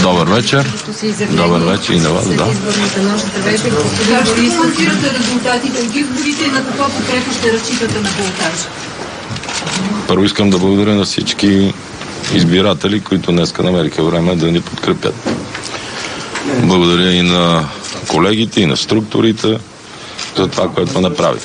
Добър вечер. Добър вечер и на вас, да. Как ще коментирате резултатите от изборите и на каква подкрепа ще разчитате на балотажа? Първо искам да благодаря на всички избиратели, които днеска намериха време да ни подкрепят. Благодаря и на колегите, и на структурите за това, което направих.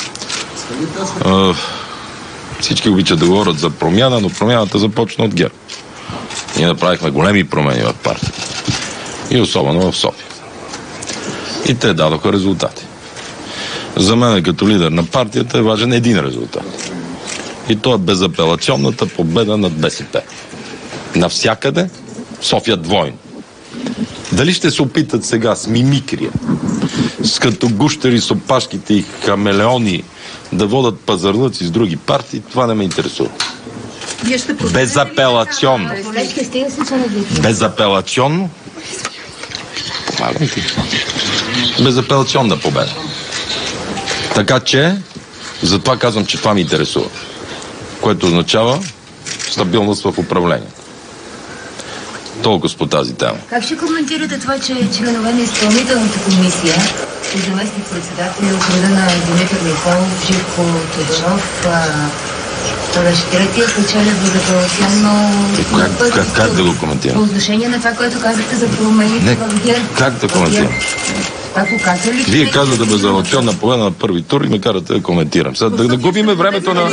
Всички обичат да говорят за промяна, но промяната започна от ГЕРБ. Ние направихме големи промени в партията. И особено в София. И те дадоха резултати. За мен като лидер на партията е важен един резултат. И то е безапелационната победа над БСП. Навсякъде София двойно. Дали ще се опитат сега с мимикрия, с като гущери с опашките и хамелеони да водат пазарлъци с други партии, това не ме интересува. Безапелационно. Безапелационно. Помагам ти. Безапелационна победа. Така че, затова казвам, че това ми интересува. Което означава стабилност в управлението. Толкова по тази тема. Как ще коментирате това, че членове на изпълнителната комисия и заместник-председатели от рода на Димитър Николов, Живко Тодоров, третия спечелят безапелационно... Как да го коментирам? По отношение на това, което казахте за промените в ГЕРБ. Как да коментирам? Вие казвате безапелационна победа на първи тур и ме карате да коментирам. Сега да губиме времето на...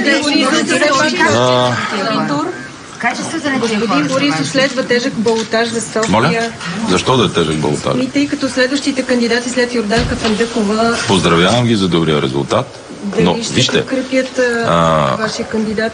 Господин Борисов следва тежък балотаж за София. Моля? Защо да е тежък балотаж? Тъй като следващите кандидати след Йорданка Фандъкова... Поздравявам ги за добрия резултат. Но, вижте... подкрепят вашия кандидат?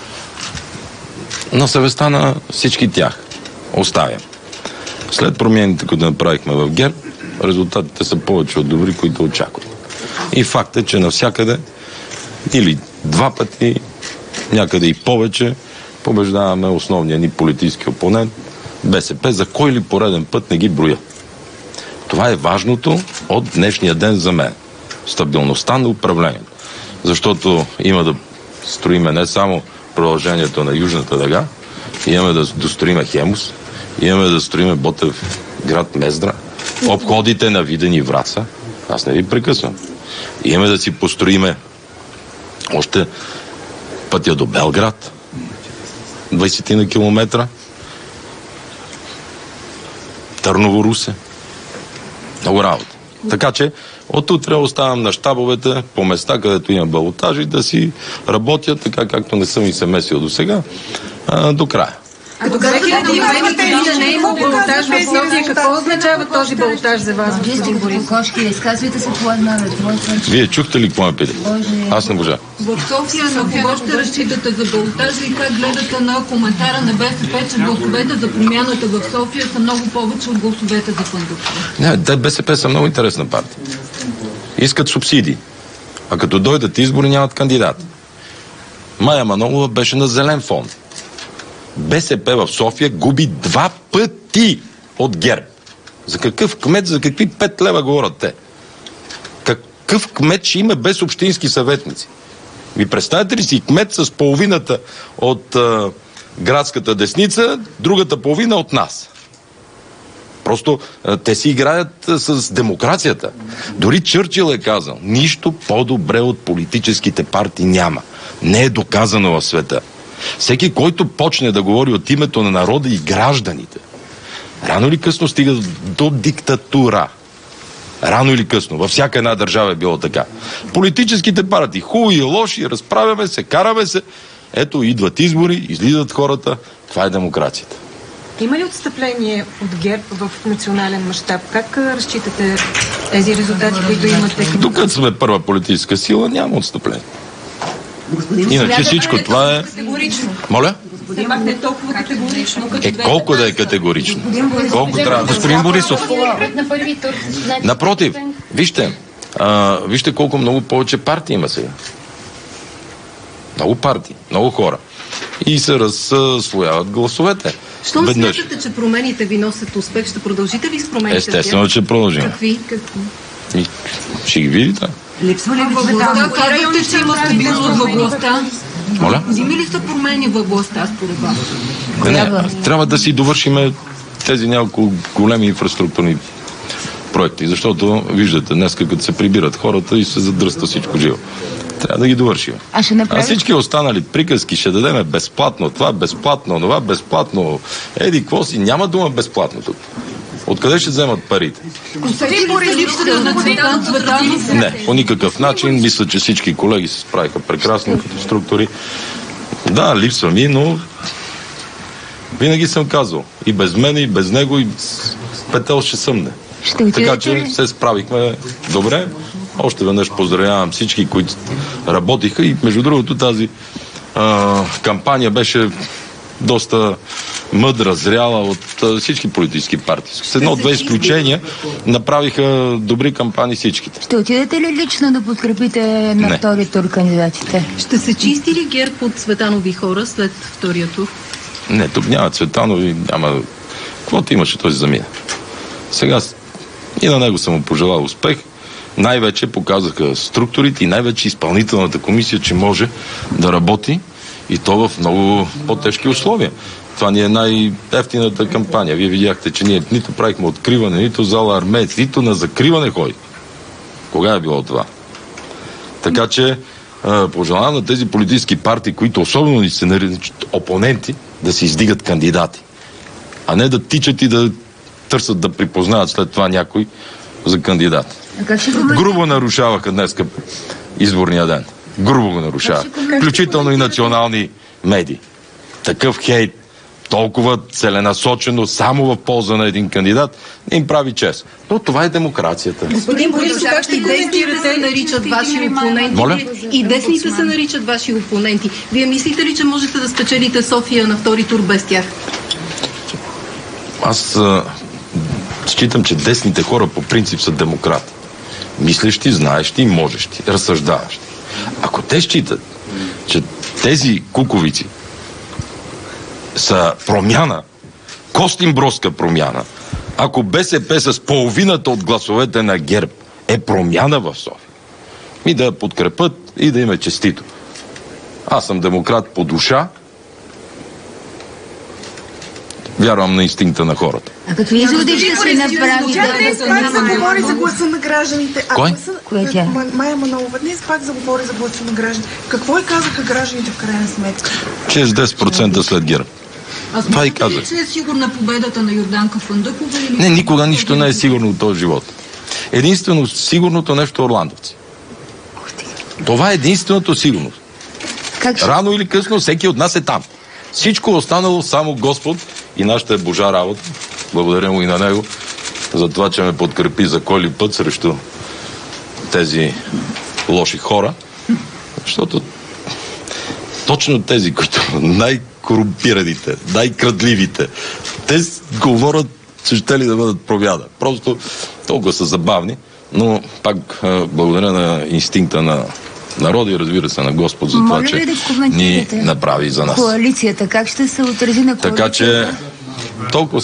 На съвестта на всички тях. Оставям. След промените, които направихме в ГЕРБ, резултатите са повече от добри, които очакват. И факт е, че навсякъде или два пъти, някъде и повече, побеждаваме основния ни политически опонент, БСП, за кой ли пореден път не ги броя. Това е важното от днешния ден за мен. Стабилността на управлението. Защото има да строиме не само продължението на Южната дъга, имаме да достроиме Хемус, имаме да строиме Ботев град Мездра, обходите на Видин и Враца. Аз не ви прекъсвам. Имаме да си построиме още пътя до Белград, 20 на километра, Търново-Русе. Много работа. Така че от утре оставам на щабовете по места, където има балотажи, да си работят така, както не съм и се месил до сега, до края. Като казвате, да не е имал балотаж в София, какво означава този балотаж за вас, господин Борисов? Изказвайте се по една Вие чухте ли какво ме питате? Аз не можа. В София на кого ще разчитате за балотажа и как гледате на коментара на БСП, че гласовете за промяната в София са много повече от гласовете за Фандъкова? Не, те БСП са много интересна партия. Искат субсидии. А като дойдат избори, нямат кандидат. Мая Манолова беше на зелен фон. БСП в София губи 2 пъти от ГЕРБ. За какъв кмет, за какви 5 лева говорят те? Какъв кмет ще има без общински съветници? Ви представете ли си кмет с половината от градската десница, другата половина от нас? Просто те си играят с демокрацията. Дори Чърчил е казал, нищо по-добре от политическите партии няма. Не е доказано в света. Всеки, който почне да говори от името на народа и гражданите, рано или късно стига до диктатура. Рано или късно. Във всяка една държава е било така. Политическите партии, хубави и лоши, разправяме се, караме се. Ето, идват избори, излизат хората. Това е демокрацията. Има ли отстъпление от ГЕРБ в национален мащаб? Как разчитате тези резултати, които имате? Докато сме първа политическа сила, няма отстъпление. Иначе всичко това е... Моля? Не толкова категорично. Колко да е категорично? Колко трябва? Господин Борисов. Напротив, вижте колко много повече партии има сега. Много партии, много хора. И се разслояват гласовете. Щом смятате, че промените ви носят успех, ще продължите ли с промените? Естествено, че продължим. Какви? И ще ги видите. Липсва ли във властта? Казахте, че има стабилност във властта. Моля? Взими ли са промени във властта според вас? Трябва да си довършиме тези няколко големи инфраструктурни проекти, защото виждате, днес като се прибират хората и се задръста всичко живо. Трябва да ги довършим. А всички останали приказки ще дадеме безплатно, това безплатно, това безплатно. Еди, какво си? Няма дума безплатно тук. Откъде ще вземат парите? Не, по никакъв начин. Мисля, че всички колеги се справиха прекрасно като структури. Да, липсва ми, но винаги съм казал. И без мен, и без него, и петел ще съмне. Така че се справихме добре. Още веднъж поздравявам всички, които работиха и между другото тази кампания беше доста мъдра, зряла от всички политически партии. С едно-две изключения направиха добри кампании всичките. Ще отидете ли лично да подкрепите на втори тур кандидатите? Ще се чисти ли ГЕРБ от Цветанови хора след втория тур? Не, тук няма Цветанови, няма... Каквото имаше, той замина. Сега и на него съм му пожелал успех. Най-вече показаха структурите и най-вече изпълнителната комисия, че може да работи и то в много по-тежки условия. Това ни е най-ефтината кампания. Вие видяхте, че ние нито правихме откриване, нито зала Армеец, нито на закриване ходи. Кога е било това? Така че пожелавам на тези политически партии, които особено ни се наричат опоненти, да се издигат кандидати. А не да тичат и да търсят да припознават след това някой за кандидат. Грубо нарушаваха днес изборния ден. Грубо го нарушаваха. Включително и национални медии. Такъв хейт, толкова целенасочено, само в полза на един кандидат, не им прави чест. Но това е демокрацията. Господин Борисов, как ще десните се наричат ваши опоненти? Моля? И десните се наричат ваши опоненти. Вие мислите ли, че можете да спечелите София на втори тур без тях? Аз считам, че десните хора по принцип са демократи. Мислещи, знаещи и можещи, разсъждаващи. Ако те считат, че тези куковици са промяна, костинбродска промяна, ако БСП с половината от гласовете на ГЕРБ е промяна в София, и да я подкрепят и да им е честито. Аз съм демократ по душа, вярвам на инстинкта на хората. А какви изводи ще се направи? Днес пак заговори за гласа на гражданите. Кой? Майя Манолова днес пак заговори за гласа на гражданите. Какво и казаха гражданите в крайна сметка? Че е с 10% след ГЕРБ. Това и казах. Че е сигурна победата на Йорданка Фандъкова или... Не, никога нищо не е сигурно в този живот. Единствено сигурното нещо е Орландовци. Това е единственото сигурно. Рано или късно всеки от нас е там. Всичко останало само Господ и нашата е Божа работа. Благодаря му и на него за това, че ме подкрепи за кой ли път срещу тези лоши хора. Защото точно тези, които най-корумпираните, най-крадливите, те говорят, че ще ли да бъдат пробяда. Просто толкова са забавни, но пак благодаря на инстинкта на народа и разбира се на Господ за това, че ни направи за нас. Коалицията, как ще се отрази на коалицията? Така че толкова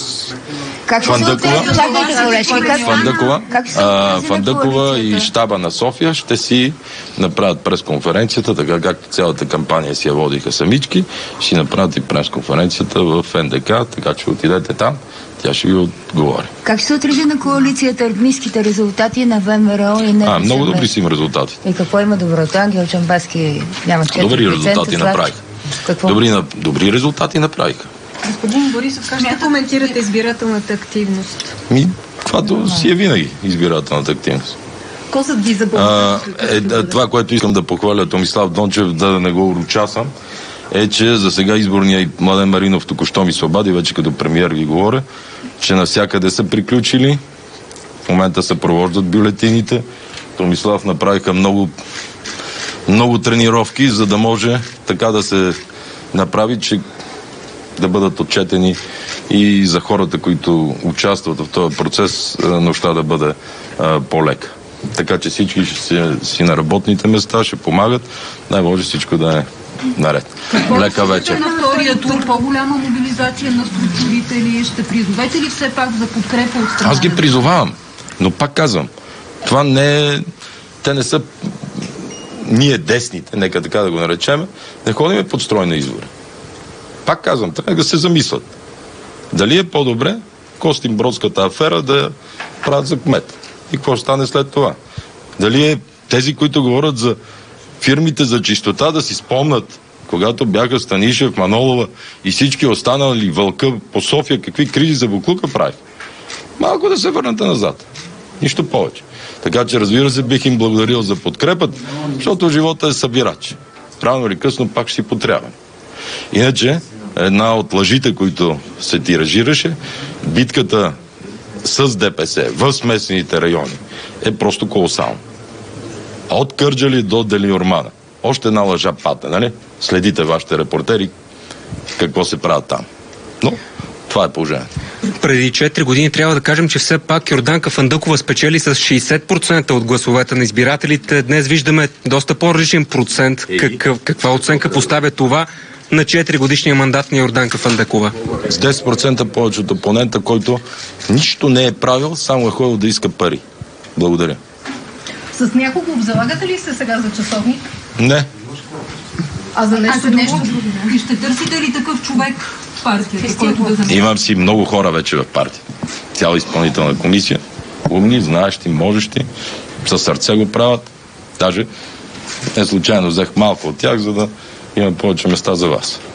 Фандъкова и щаба на София ще си направят пресконференцията, така както цялата кампания си я водиха самички, ще си направят и пресконференцията в НДК, така че отидете там, тя ще ви отговори. Как ще се отрази на коалицията ниските резултати на ВМРО и на... Много добри си им резултатите. И какво има доброто? Ангел Чамбаски няма 4%. Добри резултати направиха. Добри резултати направиха. Господин Борисов, как ще коментирате избирателната активност? Това си е винаги избирателната активност. Косът ги забавя. Това, което искам да похваля Томислав Дончев, да не го урочасам, е, че за сега изборния и Младен Маринов току-що ми се обади, вече като премиер ви говоря, че навсякъде са приключили. В момента се провождат бюлетините. Томислав направиха много тренировки, за да може така да се направи, че да бъдат отчетени и за хората, които участват в този процес, нощта да бъде по-лека. Така че всички ще си на работните места, ще помагат. Най-може всичко да е наред. Лека вечер. На втория тур по-голяма мобилизация на структурите ли? Ще призовете ли все пак за подкрепа от страна? Аз ги призовавам, но пак казвам, това не е... Те не са... Ние десните, нека така да го наречем, не ходим под строй на избори. Пак казвам, трябва да се замислят. Дали е по-добре Костинбродската афера да я правят за кмет. И какво ще стане след това? Дали е тези, които говорят за фирмите за чистота, да си спомнят, когато бяха Станишев, Манолова и всички останали вълка по София, какви кризи за буклука прави? Малко да се върнете назад. Нищо повече. Така че, разбира се, бих им благодарил за подкрепата, защото живота е събирач. Рано или късно пак ще си потрябваме. Иначе, една от лъжите, които се тиражираше, битката с ДПС в смесените райони е просто колосална. От Кърджали до Делиормана. Още една лъжа падне, нали? Следите вашите репортери какво се правят там. Но това е положението. Преди 4 години трябва да кажем, че все пак Йорданка Фандъкова спечели с 60% от гласовете на избирателите. Днес виждаме доста по-различен процент. Каква оценка поставя това на 4 годишния мандат на Йорданка Фандъкова? С 10% повече от опонента, който нищо не е правил, само е ходил да иска пари. Благодаря. С някого обзалагате ли се сега за часовник? Не. А за нещо друго? И ще търсите ли такъв човек в партията, който да замени? Имам си много хора вече в партията. Цяла изпълнителна комисия. Умни, знаещи, можещи. Със сърце го правят. Даже не случайно взех малко от тях, за да има повече места за вас.